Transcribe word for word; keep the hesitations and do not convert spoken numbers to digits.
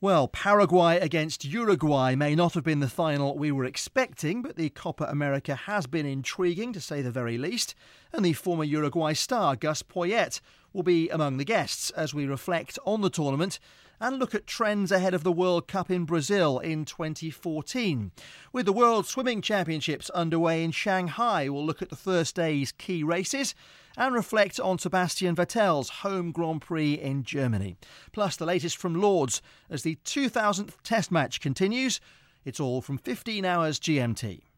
Well, Paraguay against Uruguay may not have been the final we were expecting, but the Copa America has been intriguing, to say the very least, and the former Uruguay star, Gus Poyet, will be among the guests as we reflect on the tournament and look at trends ahead of the World Cup in Brazil in twenty fourteen. With the World Swimming Championships underway in Shanghai, we'll look at the first day's key races and reflect on Sebastian Vettel's home Grand Prix in Germany. Plus the latest from Lords as the two thousandth Test match continues. It's all from fifteen hours G M T.